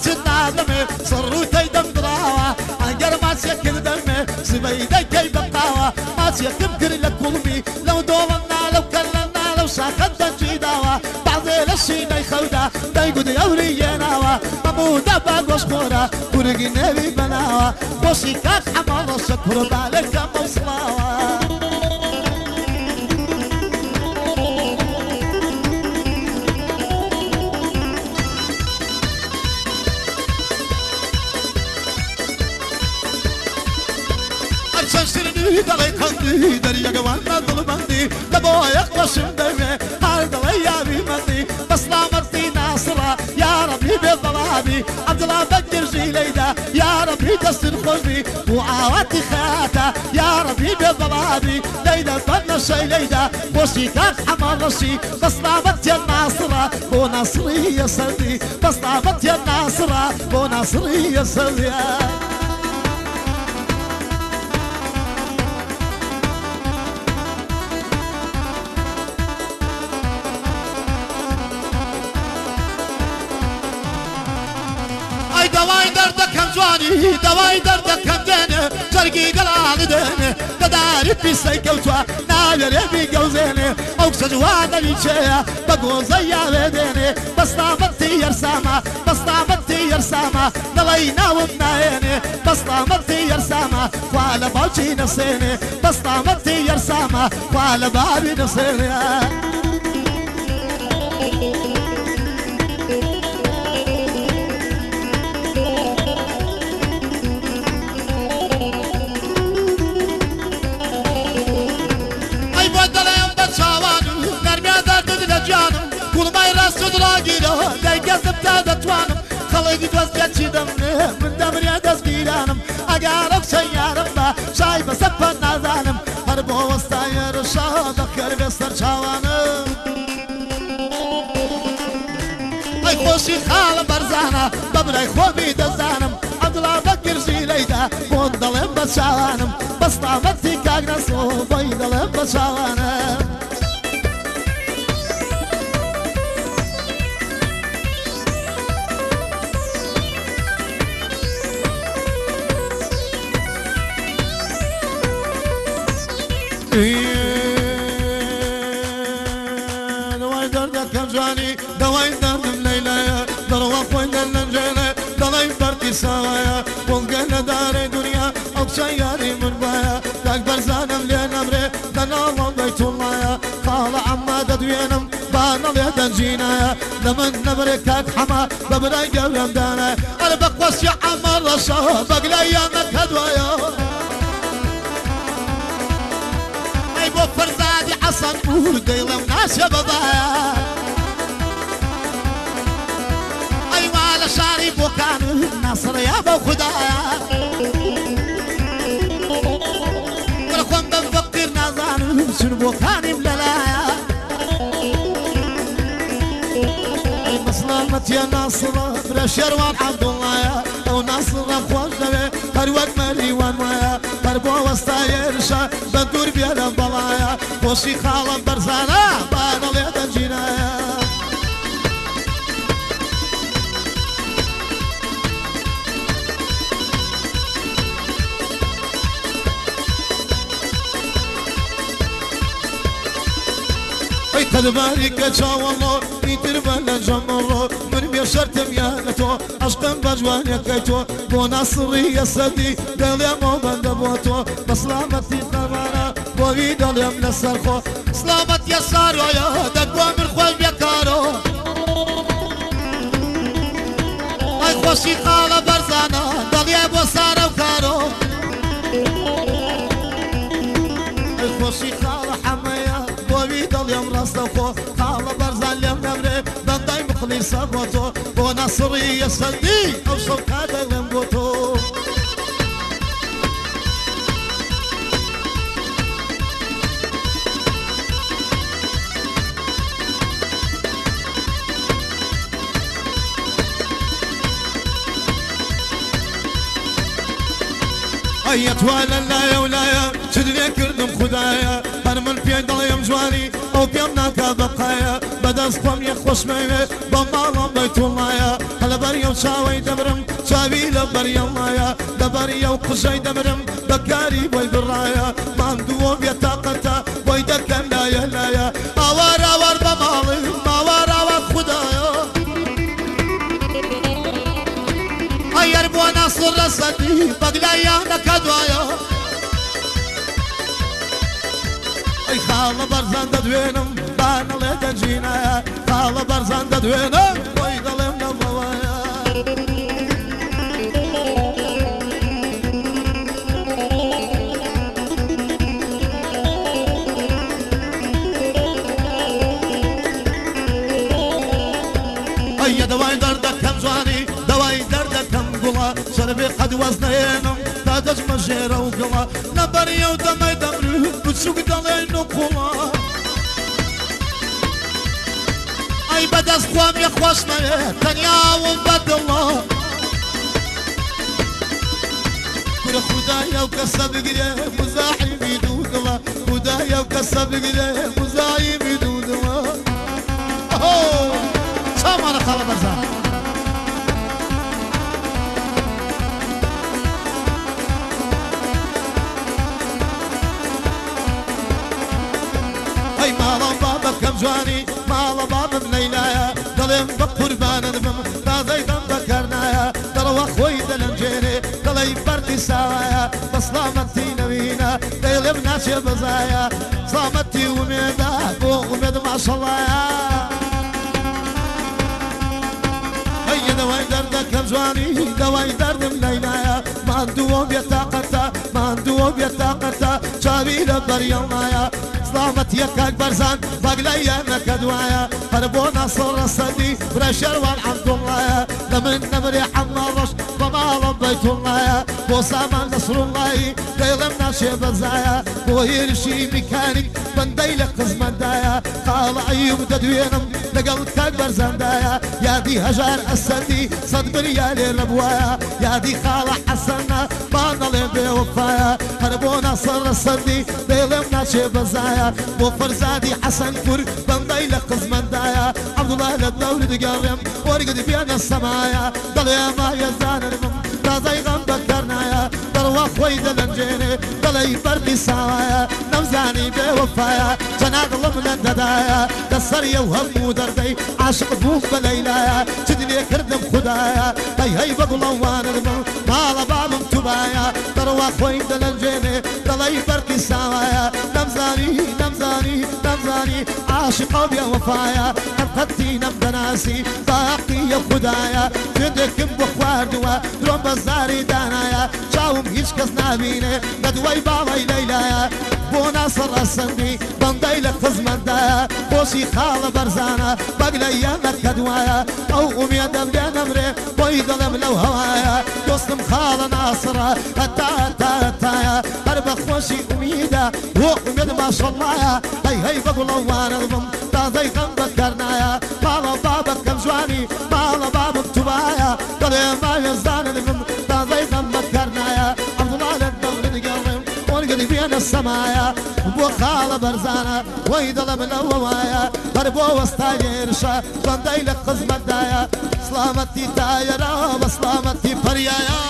ماچت نادمێ سڕوتەی دەمدراوە ئەگەر ماچێکرد دەمێ زبەیدەکەی بەقاوە ماچێکم کرد لە کوڵمی لەو دۆڵەنا لەو کەلەنا لەو شاخەت دەنجی داوە بەعدێ لە شینەی خەودا دەیگوتی ئەوری یێناوە مەموودە بە گۆشخۆرە کورگی نێوی بەناوە بۆشی کات حەماڵەشە کوڕبالێکە مەوسڵاوە شنشرني دلي خندي دريا جوانا ظلمندي لبويا قشم دمي هاي دلي يا بيمندي بس نامرتي ناصرة يا ربي بالظلامي عبد الله بكر جيليدا يا ربي دستر خوشبي وعاواتي خاتا يا ربي بالظلامي ليلى ضنا شي ليلى بوشي كان حمار رشي بس نامرتي الناصرة بو ناصري يا سردي بس نامرتي الناصرة بو ناصري يا سردي دواي دردكم جواني دواي دردكم ديني جرقي قلال ديني تداري في سيكوتوا ناير يبي قوزيني اوكس جوانا ليشيا بقول زيا بديني بس طامتي يرسامة بس طامتي يرسامة نلينا ومنايني بس طامتي يرسامة وعلى بوشي نسيني بس طامتي يرسامة وعلى بابي نسيني دەیگەزم تا دەتوانم خەڵێکی دۆستێکی دەمنێ من دەمرێ دەستگیرانم ئەگەرە سەیارم بە شای بەسە پەن نازانم هەر بۆ وەستایەرشا دەکەر بێ سەر چاوانم ئەی خۆشی خاڵە بەرزانە بەبرای خۆمی دەزانم عەبدوڵا بەکر ژیلەیدا بۆن دەڵێم بە چاوانم بەستامەتی کاک نەسۆ بۆی دەڵێم بە چاوانم دواي دردكم جواني دواي دردم ليلايا ضروا خوين اللنجيلة دلاي بركي سوايا والقنا داري دنيا او شياري من بايا داك برزانم لين امري دنا بيت الله قال عما ددوينم بانا ليدن جينايا لمن نبركك حما ببراي قبلم دانا انا بقوس يا عمر رشا بقلي ايامك هدوايا بۆ فەرزادی حەسەن بوو دەیڵم ناچە بەدایە ئەیوا لە شاری بۆکان ناسڕەیە بەو خوددایە وەرە خۆم بەم فەقیر نازانم چون بۆکانیم لەلایە ئەی مەسڵەمەتیە ناسڕە برە شێروان عەبدوڵڵایە ئەو ناسڕە خۆش دەوێ هەر وەک مەریوان وایە هەر بۆ وەستایێرشە بە دوور بێ لە بەڵایە بۆشی خاڵە بەرزانە بانەڵێ دەنجینایە ئەی قەدباری کە چاوەڵۆ ئیتر بە لە جەمەڕۆ من بێ شەرتم یانە تۆ عەشقم بە جوانیەکەی تۆ بۆ ناسڕی یەسەدی دەڵێمەوە بەندە بۆ تۆ بە سڵامەتی قەرمانە بۆوی دەڵێم لەسەر خۆ سڵامەت یەسارۆیە دەگوە من خۆی بێکارۆ ئەی خۆشی خاڵە بەرزانە دەڵێ بۆ سارە و کارۆ ئەی خۆشی خاڵە حەمەیە بۆوی دەڵێم ڕاستە خۆ خاڵە بەرزان لێم نەبرێ بەندای مخلیسە بۆ تۆ بۆ ناسڕی یەسەدی ئەو شەو کا دەڵێم بۆ تۆ ئەیەتوانە لایە و لایە چ لێ کردم خوددایە هەر من پێی دەڵێم جوانی ئەو پێم ناکا بەقایە بەدەست خۆم یەک خۆشمەوێ بە ماڵم بەیتوڵایە هەر لبريا وشاوي دبرم شاوي لبريا مايا لبريا وقشي دبرم بكاري بوي بالرايا ما ندوم يتاقتا بوي دكن لايا لايا اوار اوار بمالي اوار اوار خدايا اير بو ناصر رصدي بقلايا نكدوايا اي خال برزان ددوينم بانا ليدا جينايا خال برزان ددوينم بوي ظلمنا بوايا اي دواي دردك كم زواني دواي دردك كم قلا شربي قد وزنينم تادج مجيرة وقلا نبري ودمي دمري بتسوق دلي نقلا اي بدس خوام يا خوشنا تنيا وبد الله كل خدايا وكسب قليه مزاحي بدون الله خدايا وكسب قليه مزاحي بدون الله اوه سامعنا خلا برزان اي مالا بابا كم جواني مالا بابا بليلايا دلم بقربان دمم تازيدن بكرنايا دلو اخوي دلنجيني دلي بردي سوايا بسلامتي نبينا دلم ناشي بزايا سلامتي وميدا وميد ما شاء الله دواي دردك كم جواني دواي درد مليلايا ما ندوم بيتاقتا ما ندوم بيتاقتا شابي لبريا مايا سلامت يكاك برزان بقليا نكدوايا هربو ناصر الصدي برشر والحمد الله لمن نمري حمرش وما ربيت الله بوسام نصر الله ديلم ناشي بزايا ويرشي ميكانيك بنديل قزم دايا قال ايوب تدوينم لقل كاك برزان دايا يا دي هجار السدي صد بريالي ربوايا يا دي خالة حسنا بانا لي بوفايا هربو ناصر الصدي ديلم ناشي بزايا وفرزادي حسن فر بنديل قزم دايا عبد الله للدولة قرم ورقد بين السمايا دل يا ما يزان المم تازي غم بكرنايا دروا خوي دلنجيني دلي بردي سوايا نمزاني بوفايا جناق لمن ددايا دسريا وهم ودردي عاشق بوف بليلايا تدني كردم خدايا هي بقلوان المم مالا باب انتبايا دروا خوي دلنجيني دلي بردي سوايا نمزاني نمزاني نمزاني عاشق بيا وفايا أبقتي نبدناسي باقي يا خدايا فدك بخوار دوا درم بزاري دانايا شاوم هيش كس نابيني بدوي باوي ليلايا بو ناصر السندي بندي لقزمن دايا بوشي خال برزانا بقليا مكدوايا او امي دبلي نمري بوي ظلم لو هوايا دوستم خال ناصر هتا هتا هتايا هرب خوشي اميدا واميد ما شاء الله هي بقول وانا الضم تازي غم بكرنايا مالا بابا كم جواني مالا بابا تبايا دلي ما يزدان الضم تازي غم بكرنايا عبد الله للدولة قرم ورقدي بين السمايا بو خال برزانا ويدل من الهوايا هربو وستايرشا بندي لقزم دايا سلامتي تايرا وسلامتي بريايا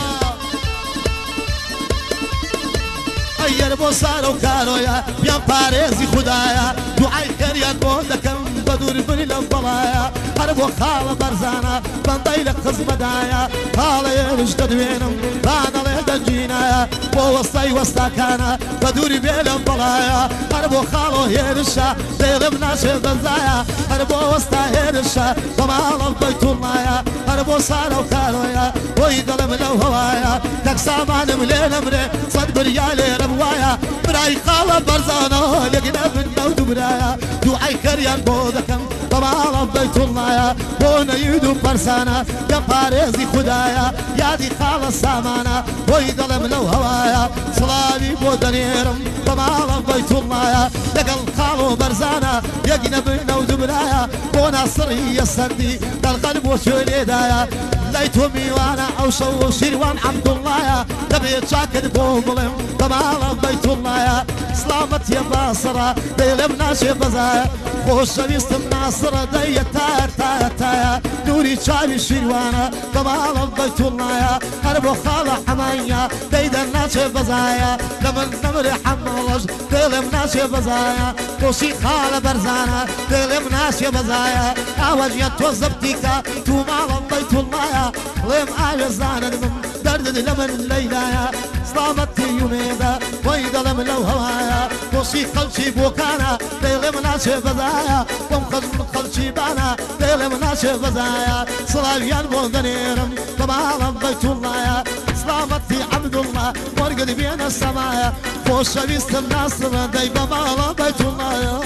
اير بو سارو كارويا بيان باريزي خدايا دعاي خيريات بودكم بدور بني للضلايا هربو خال برزانا بندي لقزم دايا خال يرش تدوينم بانا لهدا جينايا بو وسطي وسطاكانا بدوري بين الضلايا هربو خالو يرشا ديلم ناشي بزايا هربو وسطا يرشا ضمال بيت الله هربو سارو كارويا ويدل من الهوايا تكسامان ملين امري صد بريالي ربوايا براي خال برزانا لقنا بالنود برايا دعاي كريان بودكم ضمال بيت الله بونا يدو برسانا يا باريزي خدايا يا دي خال السامانا ويدل من الهوايا صلابي بودنيرم ضمال بيت الله لقل خالو برزانا يقنا بالنود برايا بونا صري السندي القلب وشولي دايا ليتهمي وانا اوصو شيروان عبد الله تبي تشاكد بوغلم ضمال بيت الله سلامت يا باصرة ديلم ناشي بزايا خوش بيست الناصرة دي تاير تاير تاير نوري شاوي شيروانا ضمال بيت الله هربو خالة حمايا ديد الناس بزايا لمن نمر حملش دلم ناس بزايا توشي خالة برزانا دلم ناس بزايا عوج يتوزبتيكا تو مال بيت الله لم آجزانا من درد لمن ليلايا سلامتي يوميدا ويدا لم لو هوايا توشي خلشي بوكانا دلم ناس بزايا وم خزم خلشي بانا دلم ناس بزايا صلاويان بوندنيرم طبعا بيت الله سلامتي عبد الله ورقد بين السمايا خوش بيست الناصر دايما مالا بيت الله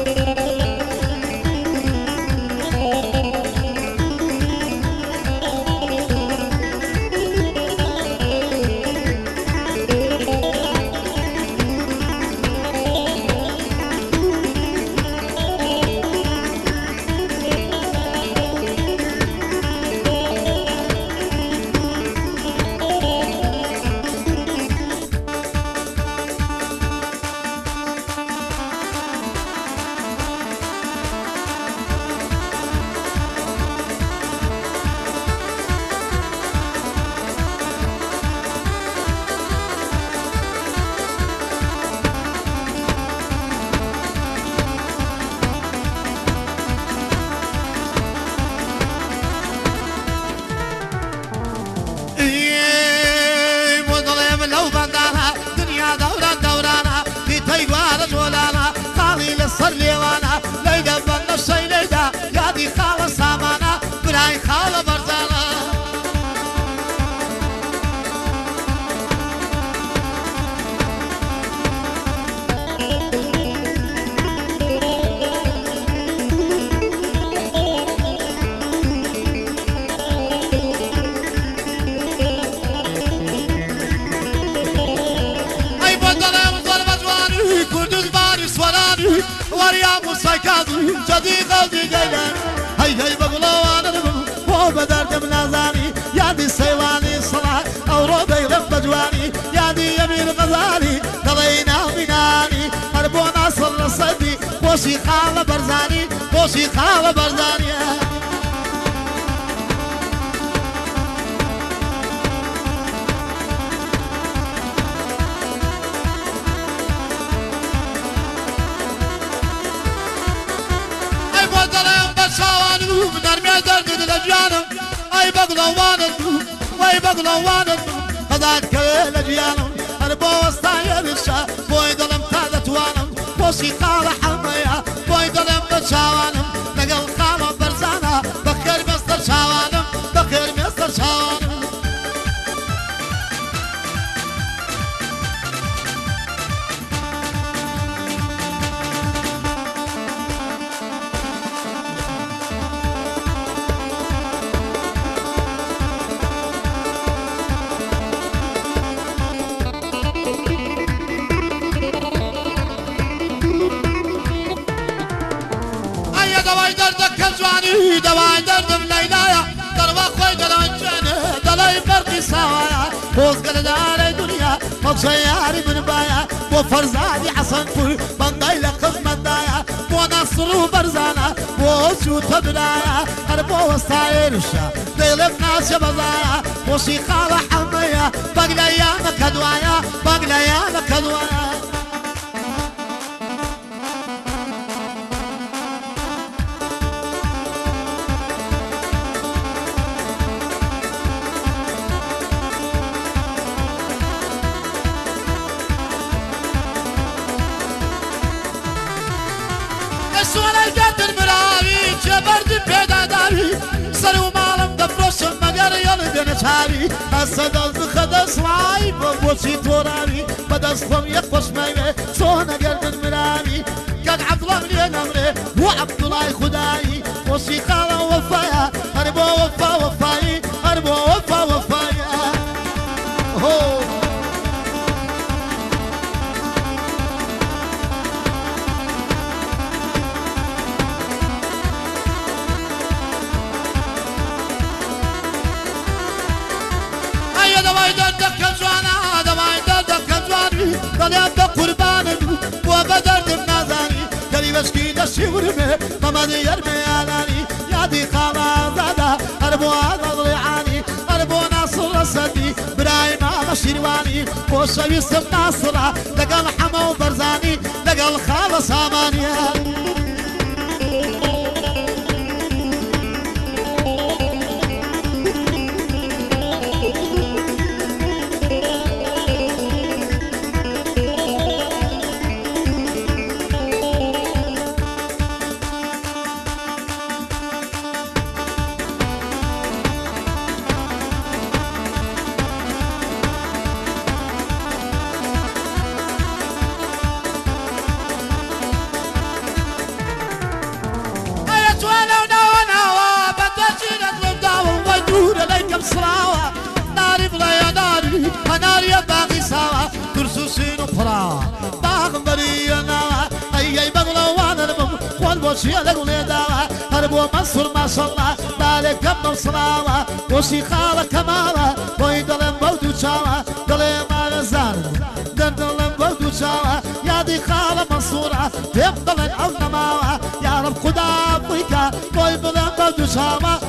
صار ليوانا ليدا بنا الشي ليدا يادي خالة سامانا براي خالة برزانا اي بدنا مزور بجواني كردوز باري سواراني وريا موسيقى جدي قلبي جيلان هاي هاي بغلوانا وبدرت منازاني يادي سيواني صلاة او روبي رب جواني يادي يمين غزالي دلينا مناني هربونا صر صدي بوشي خالة برزاني بوشي خالة برزاني نرمي درد لجيانم اي بغلوانم واي بغلوانم خذات كل لجيانم انا بوسطايا بالشا بوي ظلم تازت وانم بوشي خالة حمية بوي ظلم بشاوانم نقل خالة برزانا بخير مستر شاوانم بخير مستر شاوانم دواي دردم ليلايا دروا خوي دلانجانه دلاي فرقي سوايا بوز قلدار دنيا مبسياري من بايا بو فرزادي حسن كل بنداي لقز مدايا بو نصر برزانا بو شوت بلايا هربو وستايرشا ديلب ناس بزايا بو شيخالة حمية بقليا مكدوايا بقليا مكدوايا سوالي قدر مراوي جبرد بيدا داوي سرو مالم دفروشم مگر يلدن چاوي اسدز خدس واي بوشي توراوي بدستم يقوش ميوه سونا قدر مراوي قد عبد الله من امره وعبد الله خداي بوشي خالا وفايا هربو وفا وفاي هربو وفا وفايا هو دواي دردك كجوانا دواي دردك كجواني دليا بقرباني وبدرد بنازاني قريبش كي دشي ورمي ماما دي يرمي علاني يا دي خالدادا أربو هذا ضليعاني أربو ناصر سدي براي ما شيرواني وشوي سب ناصرة لقل حمو برزاني لقل خالص أمانية صراوة ناري بلا يا ناري ناري يا باقي سوا ترسوسين وفرا باغ مريا نوا أي بغلا وانا المم والبوشي لقولي دوا هربو منصور ما شاء الله دالي كم صراوة وشي خالة كمالة وين دلم بودو شاوة دلي ما نزار دلم بودو شاوة يا دي خالة منصورة يفضل العون ماوة يا رب خدا فيك وين دلم بودو شاوة